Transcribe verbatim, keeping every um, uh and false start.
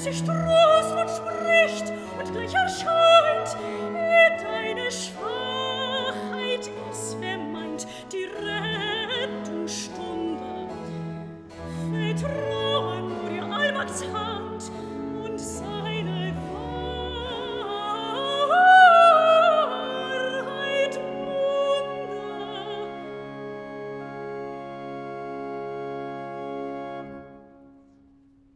es sich Trost und spricht und gleich erscheint, er deine Schweiz